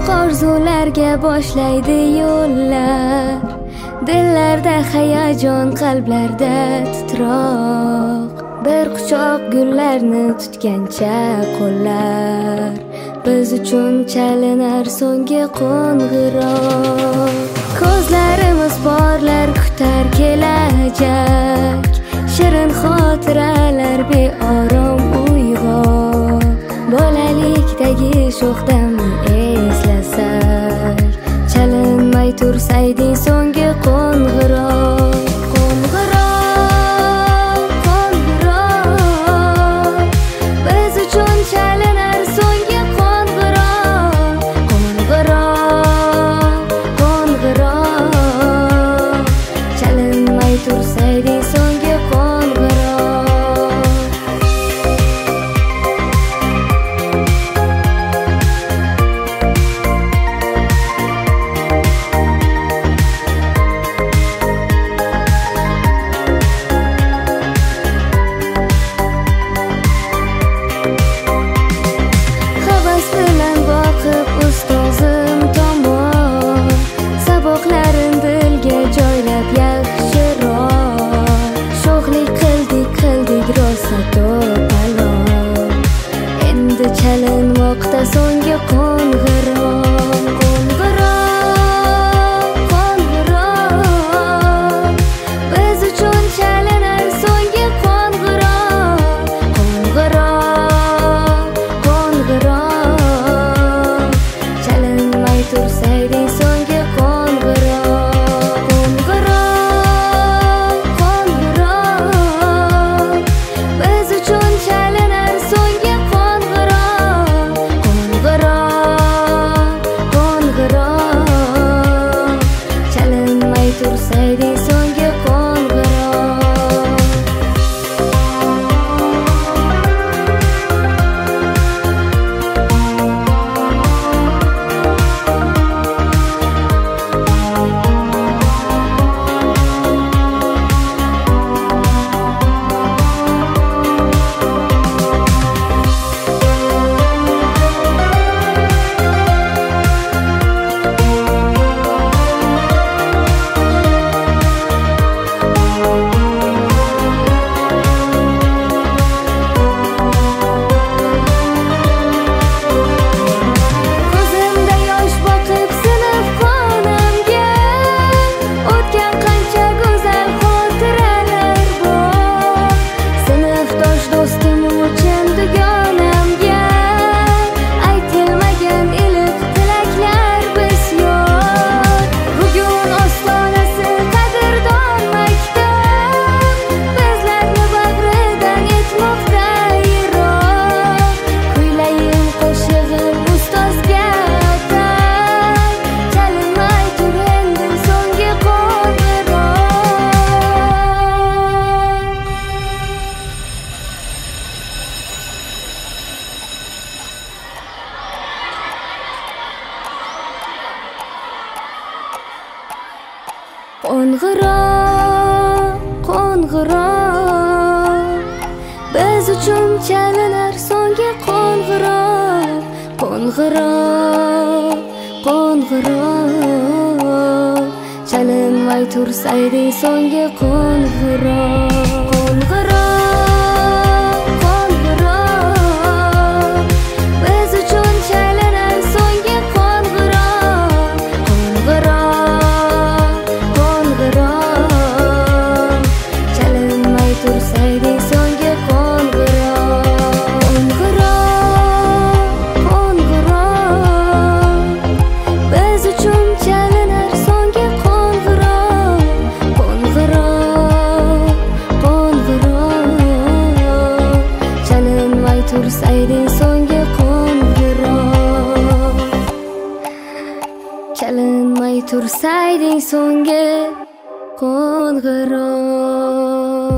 Orzularga boshlaydi yo'llar, dillarda hayajon, qalblarda titroq. Bir quchoq gullarni tutgancha qo'llar, biz uchun chalinar so'nggi qo'ng'iroq. Ko'zlarimiz porlar, kutar kelajak, shirin xotiralar beorom uyg'oq. Bolalikdagi sho'x damni eslasak, chalinmay tursayding so'nggi qo'ng'iroq. Qo'ng'iroq, qo'ng'iroq, biz uchun chalinar so'nggi qo'ng'iroq. Qo'ng'iroq, qo'ng'iroq, chalinmay tursayding so'nggi qo'ng'iroq. Ustozim tomon saboqlarin dilga joylab yaxshiroq. Sho'xlik qildik rosa to'palon, endi chalinmoqda so'nggi qo'ng'iroq. Qo'ng'iroq, qo'ng'iroq, biz uchun chalinar so'nggi qo'ng'iroq. Qo'ng'iroq, qo'ng'iroq, chalinmay tursayding so'nggi qo'ng'iroq. Qo'ng'iroq, qo'ng'iroq, biz uchun chalinar so'nggi qo'ng'iroq. Qo'ng'iroq, qo'ng'iroq, chalinmay tursayding so'nggi qo'ng'iroq. Qo'ng'iroq, qo'ng'iroq, biz uchun chalinar so'nggi qo'ng'iroq. Qo'ng'iroq, qo'ng'iroq, chalinmay tursayding so'nggi qo'ng'iroq. Qo'ng'iroq, qo'ng'iroq, biz uchun chalinar so'nggi qo'ng'iroq. Qo'ng'iroq, chalinmay tursayding so'nggi qo'ng'iroq. Qo'ng'iroq, biz uchun chalinar so'nggi qo'ng'iroq. Qo'ng'iroq, chalinmay tursayding so'nggi qo'ng'iroq. Chalinmay tursayding so'nggi qo'ng'iroq.